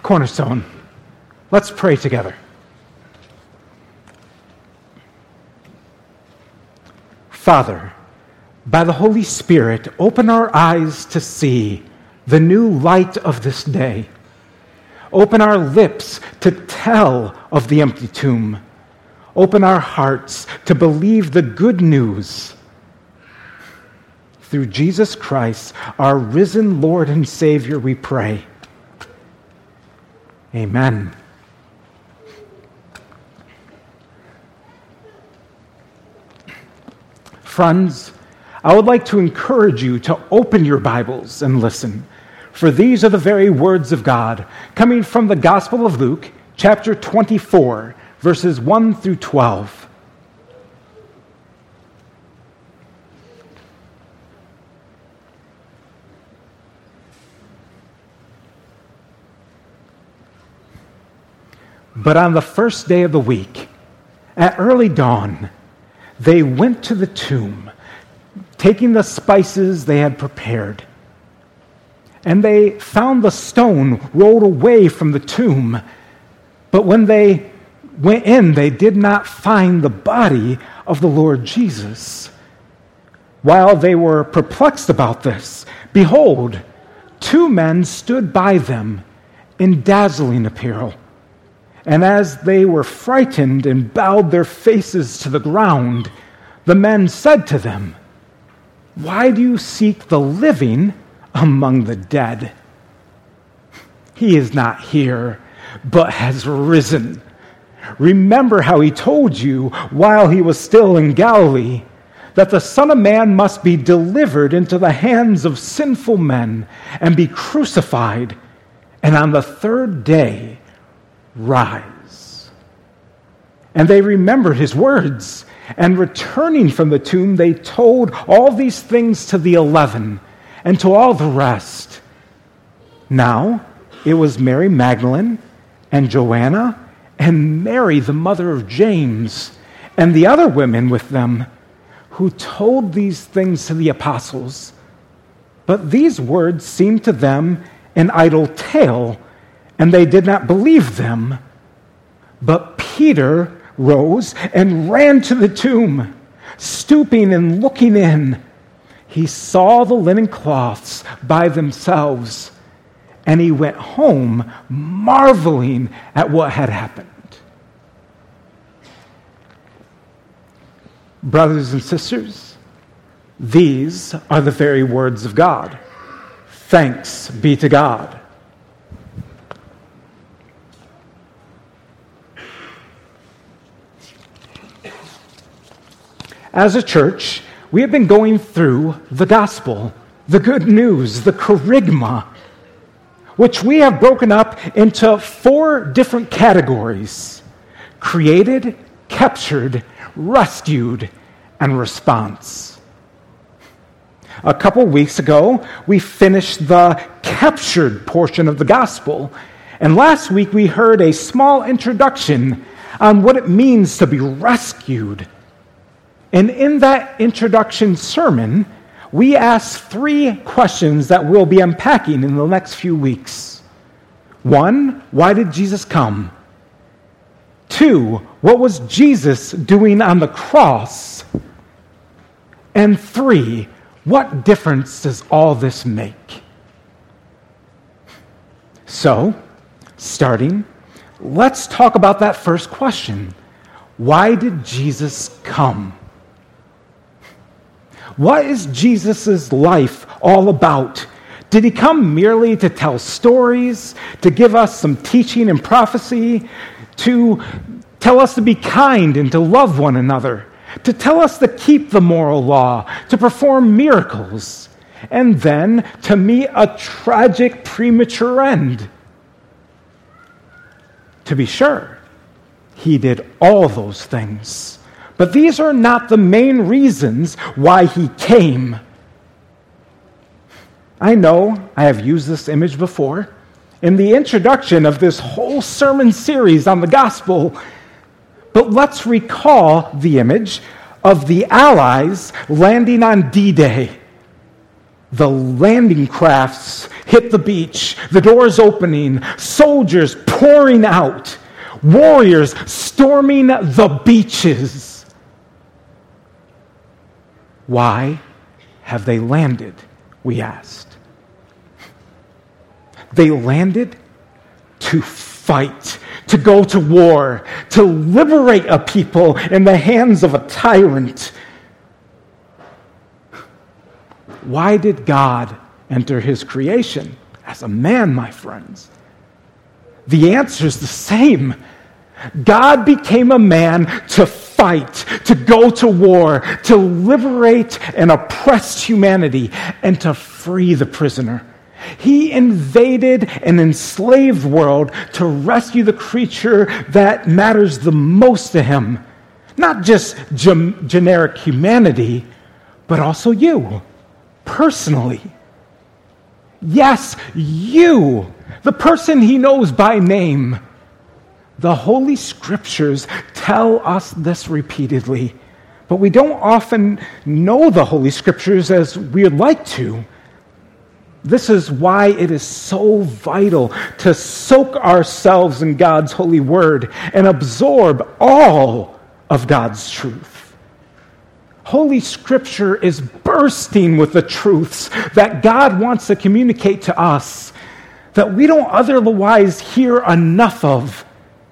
Cornerstone, let's pray together. Father, by the Holy Spirit, open our eyes to see the new light of this day. Open our lips to tell of the empty tomb. Open our hearts to believe the good news. Through Jesus Christ, our risen Lord and Savior, we pray. Amen. Friends, I would like to encourage you to open your Bibles and listen, for these are the very words of God, coming from the Gospel of Luke, chapter 24, verses 1 through 12. But on the first day of the week, at early dawn, they went to the tomb, taking the spices they had prepared. And they found the stone rolled away from the tomb. But when they went in, they did not find the body of the Lord Jesus. While they were perplexed about this, behold, two men stood by them in dazzling apparel. And as they were frightened and bowed their faces to the ground, the men said to them, "Why do you seek the living among the dead? He is not here, but has risen. Remember how he told you while he was still in Galilee, that the Son of Man must be delivered into the hands of sinful men and be crucified, and on the third day rise." And they remembered his words, and returning from the tomb, they told all these things to the 11 and to all the rest. Now it was Mary Magdalene and Joanna and Mary, the mother of James, and the other women with them, who told these things to the apostles. But these words seemed to them an idle tale, and they did not believe them. But Peter rose and ran to the tomb. Stooping and looking in, he saw the linen cloths by themselves, and he went home marveling at what had happened. Brothers and sisters, these are the very words of God. Thanks be to God. As a church, we have been going through the gospel, the good news, the kerygma, which we have broken up into 4 different categories: created, captured, rescued, and response. A couple weeks ago, we finished the captured portion of the gospel, and last week we heard a small introduction on what it means to be rescued. And in that introduction sermon, we asked 3 questions that we'll be unpacking in the next few weeks. 1, why did Jesus come? 2, what was Jesus doing on the cross? And 3, what difference does all this make? So, starting, let's talk about that first question. Why did Jesus come? What is Jesus' life all about? Did he come merely to tell stories, to give us some teaching and prophecy, to tell us to be kind and to love one another, to tell us to keep the moral law, to perform miracles, and then to meet a tragic premature end? To be sure, he did all those things. But these are not the main reasons why he came. I know I have used this image before in the introduction of this whole sermon series on the gospel, but let's recall the image of the Allies landing on D-Day. The landing crafts hit the beach, the doors opening, soldiers pouring out, warriors storming the beaches. Why have they landed? We asked. They landed to fight, to go to war, to liberate a people in the hands of a tyrant. Why did God enter his creation as a man, my friends? The answer is the same. God became a man to fight, to go to war, to liberate an oppressed humanity, and to free the prisoner. He invaded an enslaved world to rescue the creature that matters the most to him. Not just generic humanity, but also you, personally. Yes, you, the person he knows by name. The Holy Scriptures tell us this repeatedly, but we don't often know the Holy Scriptures as we'd like to. This is why it is so vital to soak ourselves in God's holy word and absorb all of God's truth. Holy Scripture is bursting with the truths that God wants to communicate to us that we don't otherwise hear enough of.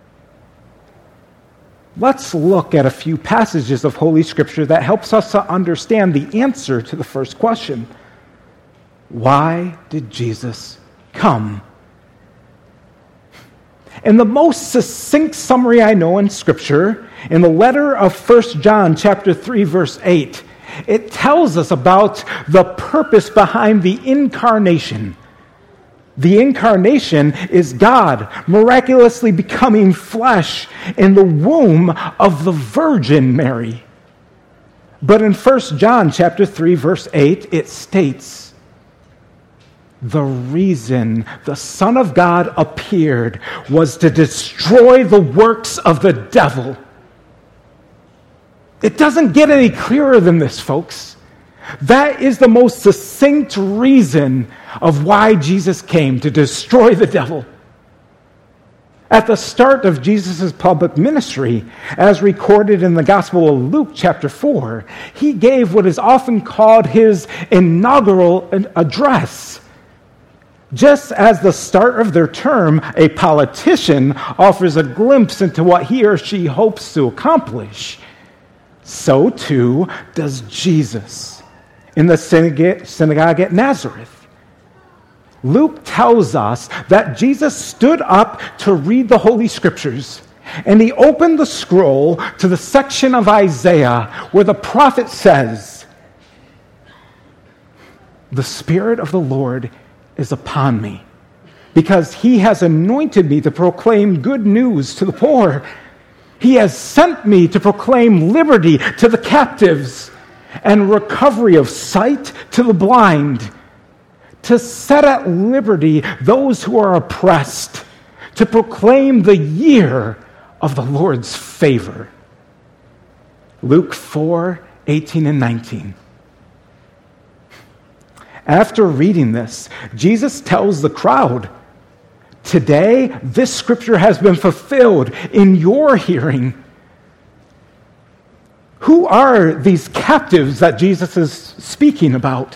Let's look at a few passages of Holy Scripture that helps us to understand the answer to the first question. Why did Jesus come? In the most succinct summary I know in Scripture, in the letter of 1 John chapter 3, verse 8, it tells us about the purpose behind the incarnation. The incarnation is God miraculously becoming flesh in the womb of the Virgin Mary. But in 1 John chapter 3, verse 8, it states, the reason the Son of God appeared was to destroy the works of the devil. It doesn't get any clearer than this, folks. That is the most succinct reason of why Jesus came, to destroy the devil. At the start of Jesus' public ministry, as recorded in the Gospel of Luke chapter 4, he gave what is often called his inaugural address. Just as the start of their term, a politician offers a glimpse into what he or she hopes to accomplish, so too does Jesus in the synagogue at Nazareth. Luke tells us that Jesus stood up to read the Holy Scriptures, and he opened the scroll to the section of Isaiah where the prophet says, "The Spirit of the Lord is upon me, because he has anointed me to proclaim good news to the poor. He has sent me to proclaim liberty to the captives and recovery of sight to the blind, to set at liberty those who are oppressed, to proclaim the year of the Lord's favor." Luke 4, 18 and 19. After reading this, Jesus tells the crowd, "Today, this scripture has been fulfilled in your hearing." Who are these captives that Jesus is speaking about?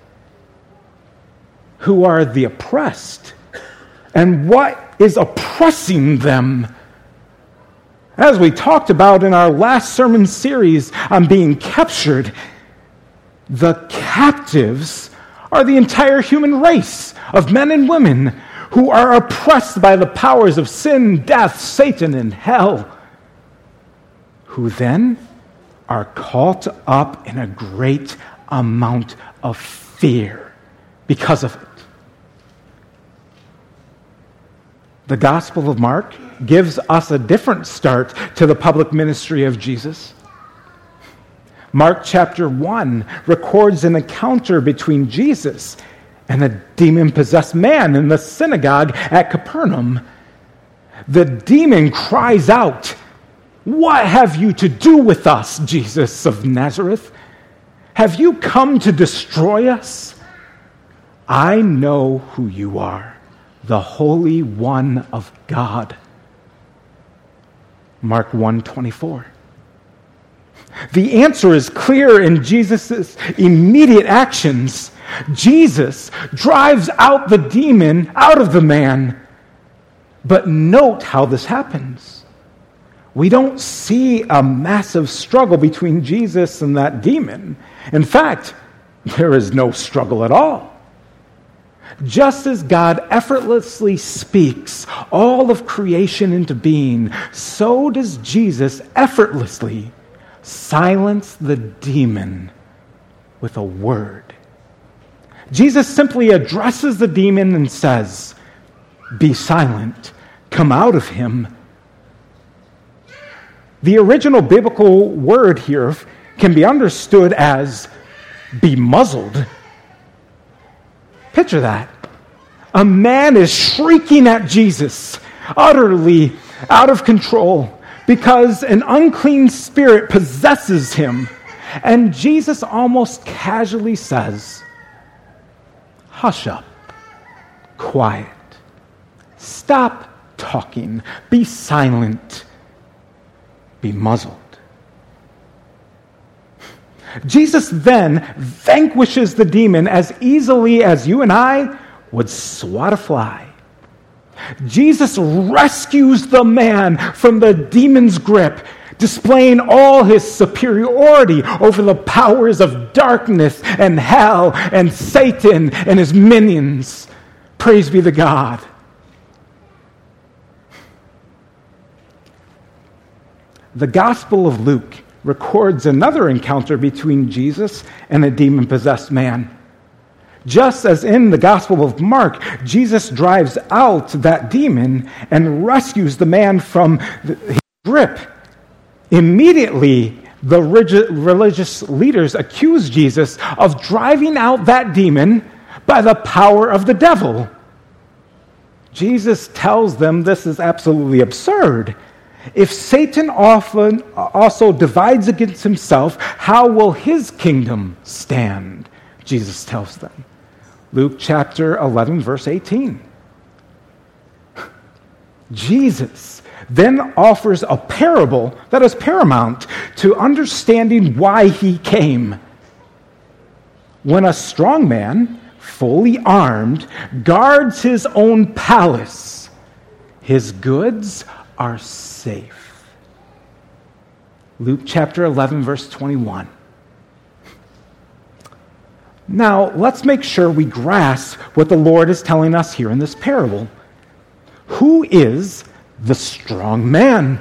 Who are the oppressed? And what is oppressing them? As we talked about in our last sermon series on being captured, the captives are the entire human race of men and women who are oppressed by the powers of sin, death, Satan, and hell, who then are caught up in a great amount of fear because of it. The Gospel of Mark gives us a different start to the public ministry of Jesus. Mark chapter 1 records an encounter between Jesus and a demon-possessed man in the synagogue at Capernaum. The demon cries out, "What have you to do with us, Jesus of Nazareth? Have you come to destroy us?" I know who you are, the Holy One of God. Mark 1:24. The answer is clear in Jesus' immediate actions. Jesus drives out the demon out of the man. But note how this happens. We don't see a massive struggle between Jesus and that demon. In fact, there is no struggle at all. Just as God effortlessly speaks all of creation into being, so does Jesus effortlessly silence the demon with a word. Jesus simply addresses the demon and says, "Be silent, come out of him." The original biblical word here can be understood as "be muzzled." Picture that. A man is shrieking at Jesus, utterly out of control, because an unclean spirit possesses him. And Jesus almost casually says, "Hush up, quiet, stop talking, be silent, be muzzled." Jesus then vanquishes the demon as easily as you and I would swat a fly. Jesus rescues the man from the demon's grip, displaying all his superiority over the powers of darkness and hell and Satan and his minions. Praise be to God. The Gospel of Luke records another encounter between Jesus and a demon-possessed man. Just as in the Gospel of Mark, Jesus drives out that demon and rescues the man from his grip. Immediately, the religious leaders accuse Jesus of driving out that demon by the power of the devil. Jesus tells them this is absolutely absurd. If Satan often also divides against himself, how will his kingdom stand? Jesus tells them. Luke chapter 11, verse 18. Jesus then offers a parable that is paramount to understanding why he came. When a strong man, fully armed, guards his own palace, his goods are safe. Luke chapter 11, verse 21. Now, let's make sure we grasp what the Lord is telling us here in this parable. Who is the strong man?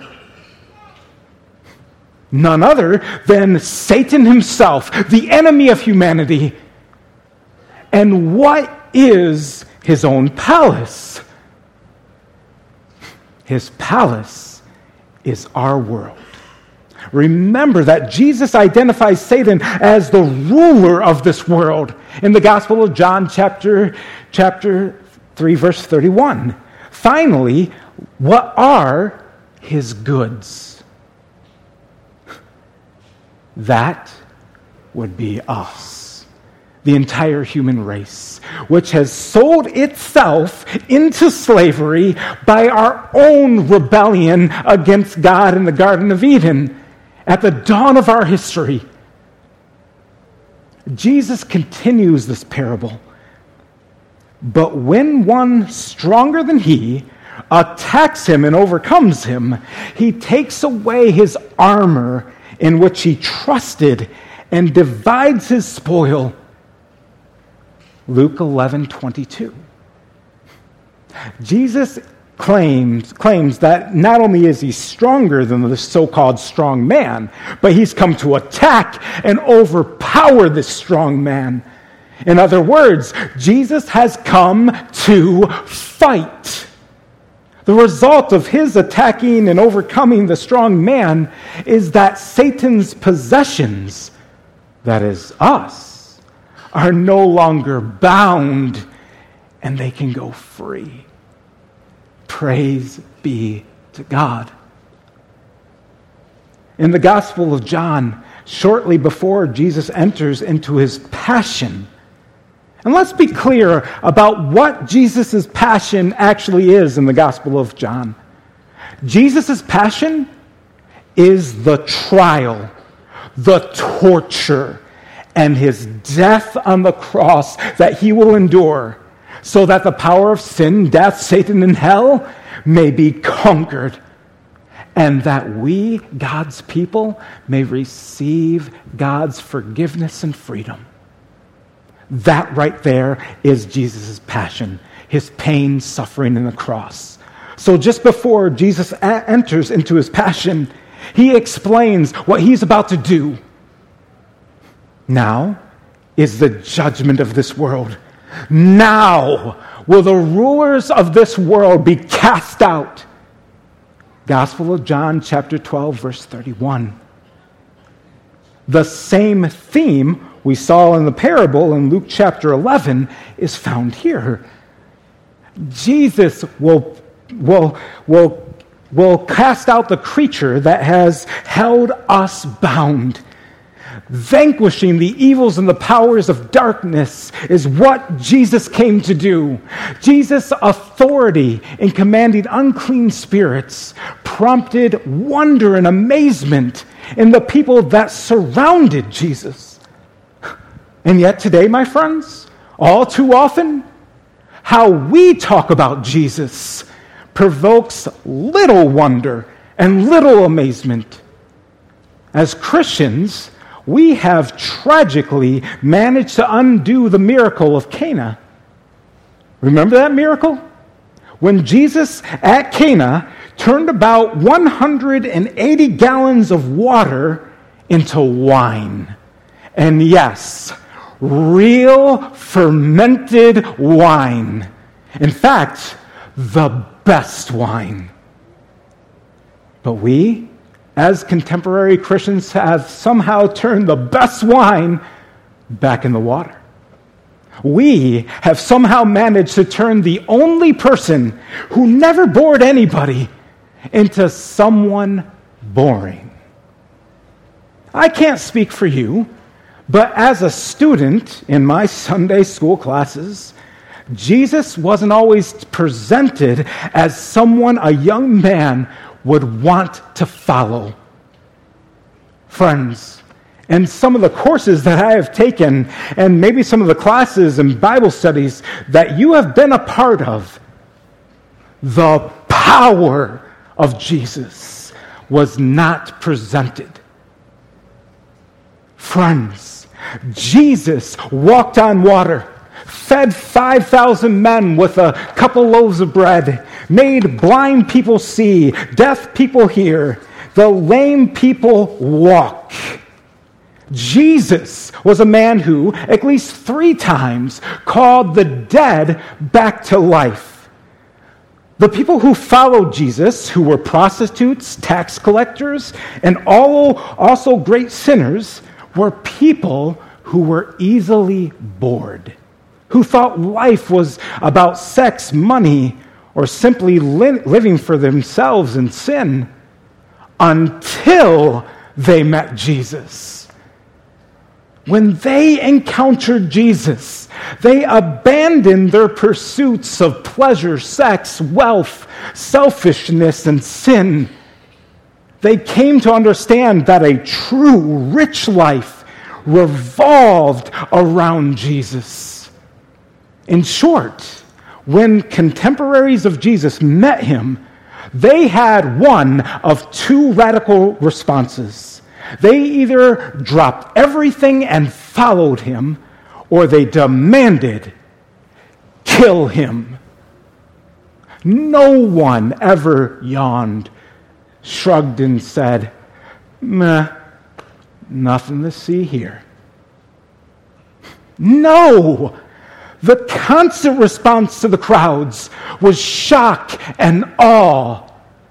None other than Satan himself, the enemy of humanity. And what is his own palace? His palace is our world. Remember that Jesus identifies Satan as the ruler of this world in the Gospel of John chapter 3, verse 31. Finally, what are his goods? That would be us, the entire human race, which has sold itself into slavery by our own rebellion against God in the Garden of Eden at the dawn of our history. Jesus continues this parable. But when one stronger than he attacks him and overcomes him, he takes away his armor in which he trusted and divides his spoil. Luke 11:22. Jesus claims that not only is he stronger than the so-called strong man, but he's come to attack and overpower this strong man. In other words, Jesus has come to fight. The result of his attacking and overcoming the strong man is that Satan's possessions, that is us, are no longer bound and they can go free. Praise be to God. In the Gospel of John, shortly before Jesus enters into his passion, And let's be clear about what Jesus' passion actually is in the Gospel of John. Jesus' passion is the trial, the torture, and his death on the cross that he will endure so that the power of sin, death, Satan, and hell may be conquered, and that we, God's people, may receive God's forgiveness and freedom. That right there is Jesus' passion, his pain, suffering, and the cross. So just before Jesus enters into his passion, he explains what he's about to do. Now is the judgment of this world. Now will the rulers of this world be cast out. Gospel of John, chapter 12, verse 31. The same theme we saw in the parable in Luke chapter 11 is found here. Jesus will cast out the creature that has held us bound. Vanquishing the evils and the powers of darkness is what Jesus came to do. Jesus' authority in commanding unclean spirits prompted wonder and amazement in the people that surrounded Jesus. And yet today, my friends, all too often, how we talk about Jesus provokes little wonder and little amazement. As Christians, we have tragically managed to undo the miracle of Cana. Remember that miracle? When Jesus at Cana turned about 180 gallons of water into wine. And yes, real fermented wine. In fact, the best wine. But we, as contemporary Christians, have somehow turned the best wine back in the water. We have somehow managed to turn the only person who never bored anybody into someone boring. I can't speak for you, but as a student in my Sunday school classes, Jesus wasn't always presented as someone a young man would want to follow. Friends, and some of the courses that I have taken, and maybe some of the classes and Bible studies that you have been a part of, the power of Jesus was not presented. Friends, Jesus walked on water, fed 5,000 men with a couple loaves of bread, made blind people see, deaf people hear, the lame people walk. Jesus was a man who, at least 3 times, called the dead back to life. The people who followed Jesus, who were prostitutes, tax collectors, and also great sinners, were people who were easily bored, who thought life was about sex, money, or simply living for themselves in sin, until they met Jesus. When they encountered Jesus, they abandoned their pursuits of pleasure, sex, wealth, selfishness, and sin. They came to understand that a true, rich life revolved around Jesus. In short, when contemporaries of Jesus met him, they had one of 2 radical responses. They either dropped everything and followed him, or they demanded, kill him. No one ever yawned, shrugged, and said, meh, nothing to see here. No! The constant response to the crowds was shock and awe.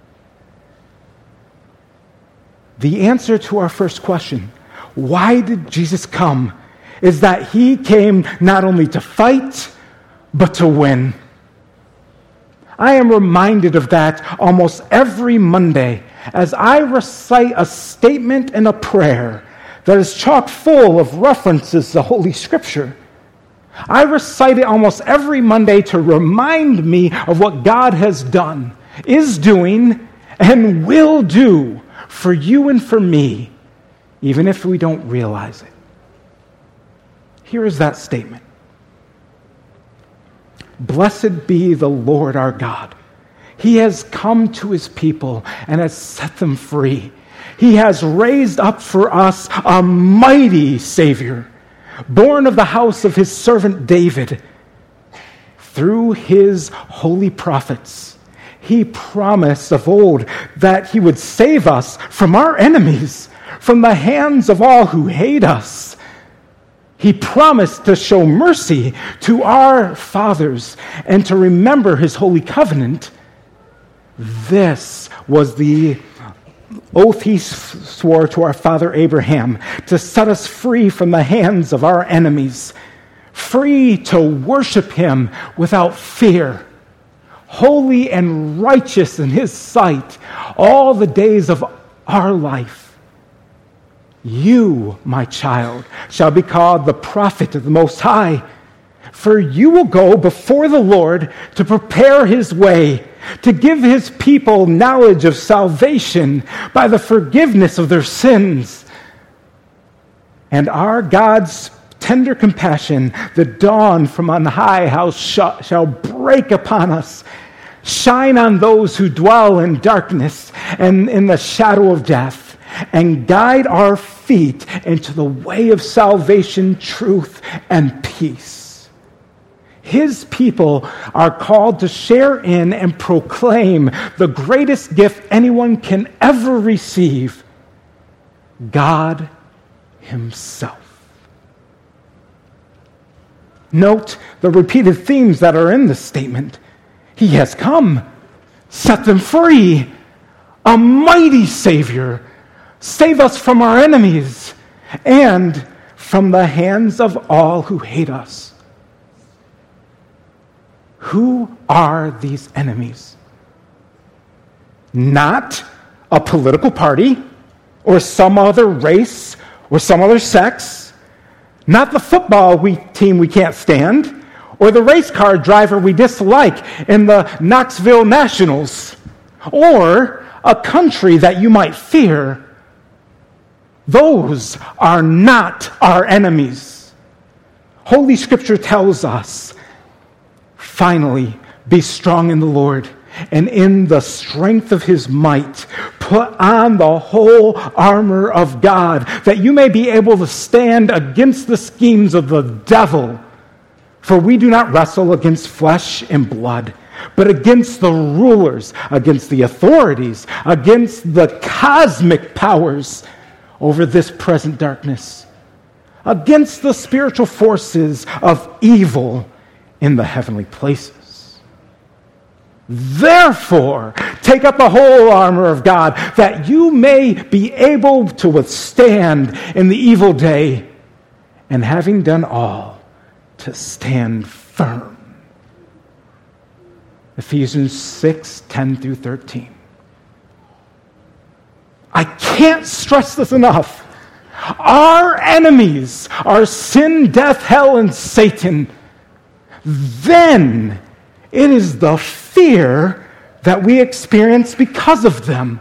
The answer to our first question, why did Jesus come, is that he came not only to fight, but to win. I am reminded of that almost every Monday as I recite a statement and a prayer that is chock full of references to Holy Scripture. I recite it almost every Monday to remind me of what God has done, is doing, and will do for you and for me, even if we don't realize it. Here is that statement. Blessed be the Lord our God. He has come to his people and has set them free. He has raised up for us a mighty Savior, born of the house of his servant David. Through his holy prophets, he promised of old that he would save us from our enemies, from the hands of all who hate us. He promised to show mercy to our fathers and to remember his holy covenant. This was the oath he swore to our father Abraham, to set us free from the hands of our enemies, free to worship him without fear, holy and righteous in his sight all the days of our life. You, my child, shall be called the prophet of the Most High, for you will go before the Lord to prepare his way, to give his people knowledge of salvation by the forgiveness of their sins. And our God's tender compassion, the dawn from on high, shall break upon us, shine on those who dwell in darkness and in the shadow of death, and guide our feet into the way of salvation, truth, and peace. His people are called to share in and proclaim the greatest gift anyone can ever receive, God himself. Note the repeated themes that are in this statement. He has come, set them free, a mighty Savior, save us from our enemies and from the hands of all who hate us. Who are these enemies? Not a political party or some other race or some other sex, not the football team we can't stand or the race car driver we dislike in the Knoxville Nationals or a country that you might fear. Those are not our enemies. Holy Scripture tells us, finally, be strong in the Lord and in the strength of his might. Put on the whole armor of God, that you may be able to stand against the schemes of the devil. For we do not wrestle against flesh and blood, but against the rulers, against the authorities, against the cosmic powers over this present darkness, against the spiritual forces of evil in the heavenly places. Therefore, take up the whole armor of God, that you may be able to withstand in the evil day, and having done all, to stand firm. Ephesians 6:10-13. I can't stress this enough. Our enemies are sin, death, hell, and Satan. Then it is the fear that we experience because of them.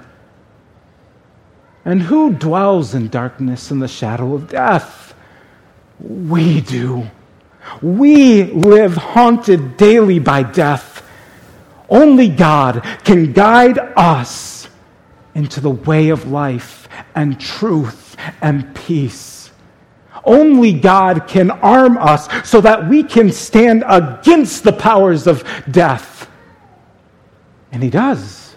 And who dwells in darkness and the shadow of death? We do. We live haunted daily by death. Only God can guide us into the way of life and truth and peace. Only God can arm us so that we can stand against the powers of death. And he does.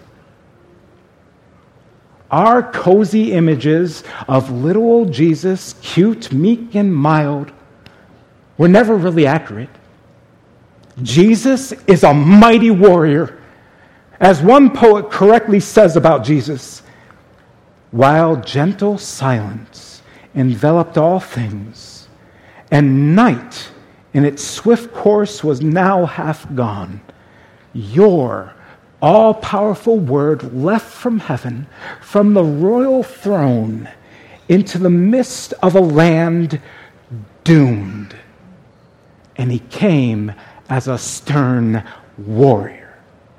Our cozy images of little old Jesus, cute, meek, and mild, were never really accurate. Jesus is a mighty warrior. As one poet correctly says about Jesus, while gentle silence enveloped all things, and night in its swift course was now half gone, your all-powerful word left from heaven, from the royal throne, into the midst of a land doomed. and he came as a stern warrior.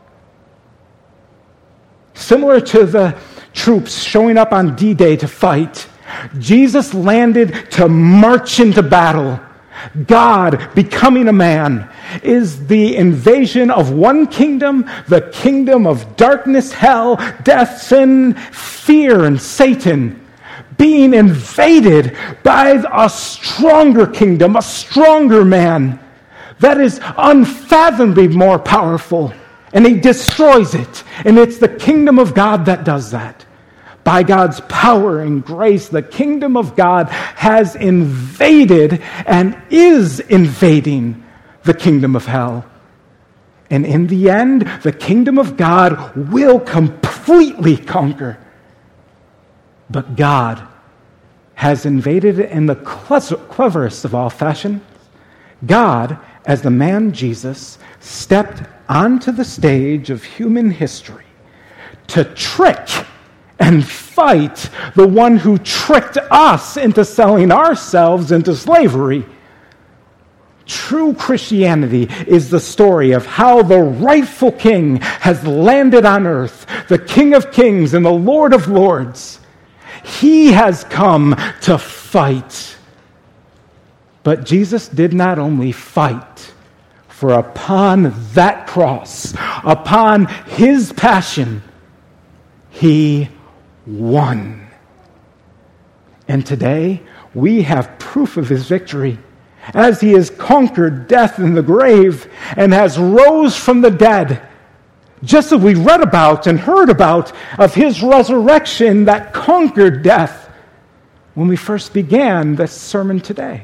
Similar to the troops showing up on D-Day to fight, Jesus landed to march into battle. God becoming a man is the invasion of one kingdom, the kingdom of darkness, hell, death, sin, fear, and Satan, being invaded by a stronger kingdom, a stronger man that is unfathomably more powerful, and he destroys it. And it's the kingdom of God that does that. By God's power and grace, the kingdom of God has invaded and is invading the kingdom of hell. And in the end, the kingdom of God will completely conquer. But God has invaded it in the cleverest of all fashion. God, as the man Jesus, stepped onto the stage of human history to trick and fight the one who tricked us into selling ourselves into slavery. True Christianity is the story of how the rightful king has landed on earth, the King of Kings and the Lord of Lords. He has come to fight. But Jesus did not only fight, for upon that cross, upon his passion, he won. And today, we have proof of his victory as he has conquered death and the grave and has rose from the dead. Just as we read about and heard about of his resurrection that conquered death when we first began this sermon today.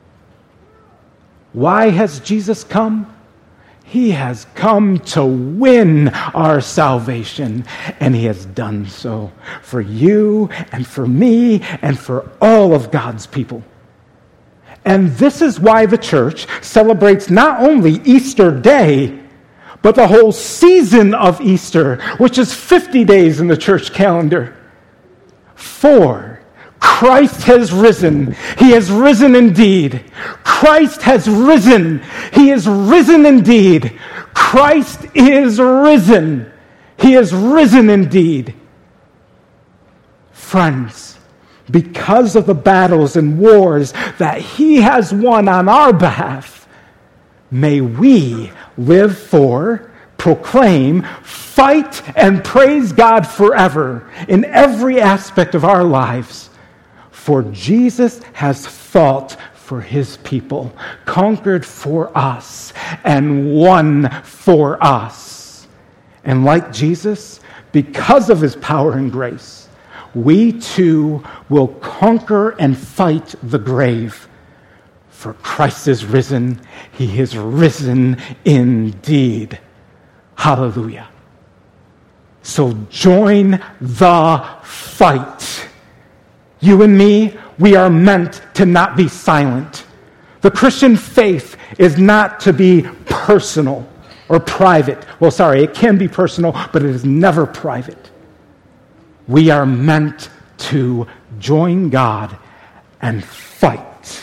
Why has Jesus come? He has come to win our salvation, and he has done so for you and for me and for all of God's people. And this is why the church celebrates not only Easter Day, but the whole season of Easter, which is 50 days in the church calendar. For Christ has risen. He has risen indeed. Christ has risen. He is risen indeed. Christ is risen. He is risen indeed. Friends, because of the battles and wars that he has won on our behalf, may we live for, proclaim, fight, and praise God forever in every aspect of our lives. For Jesus has fought for his people, conquered for us, and won for us. And like Jesus, because of his power and grace, we too will conquer and fight the grave. For Christ is risen. He is risen indeed. Hallelujah. So join the fight. You and me, we are meant to not be silent. The Christian faith is not to be personal or private. Well, sorry, it can be personal, but it is never private. We are meant to join God and fight.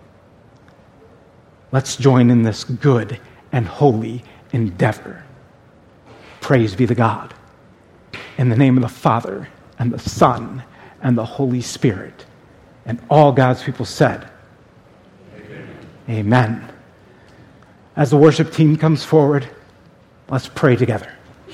Let's join in this good and holy endeavor. Praise be to God. In the name of the Father, and the Son, and the Holy Spirit. And all God's people said, Amen. Amen. As the worship team comes forward, let's pray together.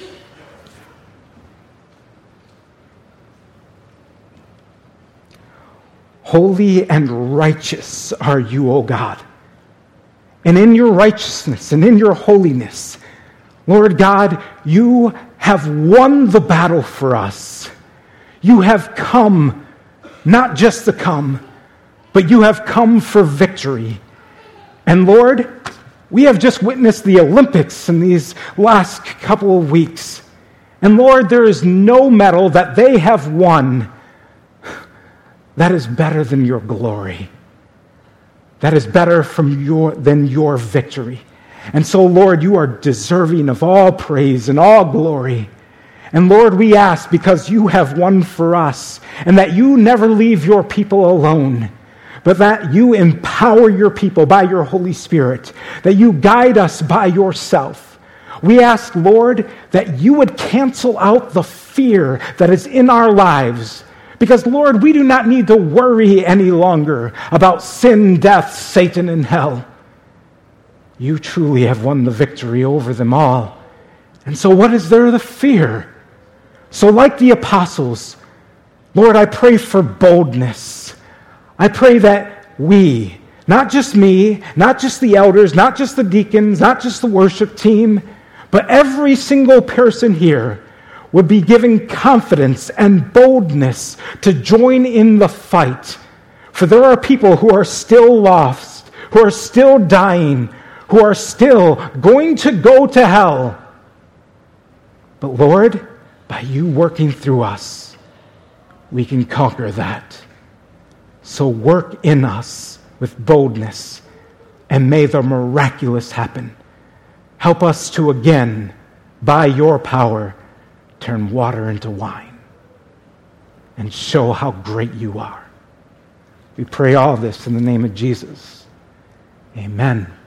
Holy and righteous are you, O God. And in your righteousness and in your holiness, Lord God, you have won the battle for us. You have come, not just to come, but you have come for victory. And Lord, we have just witnessed the Olympics in these last couple of weeks. And Lord, there is no medal that they have won that is better than your glory. That is better than your victory. And so, Lord, you are deserving of all praise and all glory. And Lord, we ask, because you have won for us, and that you never leave your people alone, but that you empower your people by your Holy Spirit, that you guide us by yourself. We ask, Lord, that you would cancel out the fear that is in our lives, because, Lord, we do not need to worry any longer about sin, death, Satan, and hell. You truly have won the victory over them all. And so what is there to fear? So like the apostles, Lord, I pray for boldness. I pray that we, not just me, not just the elders, not just the deacons, not just the worship team, but every single person here would be given confidence and boldness to join in the fight. For there are people who are still lost, who are still dying, who are still going to go to hell. But Lord, by you working through us, we can conquer that. So work in us with boldness, and may the miraculous happen. Help us to again, by your power, turn water into wine and show how great you are. We pray all this in the name of Jesus. Amen.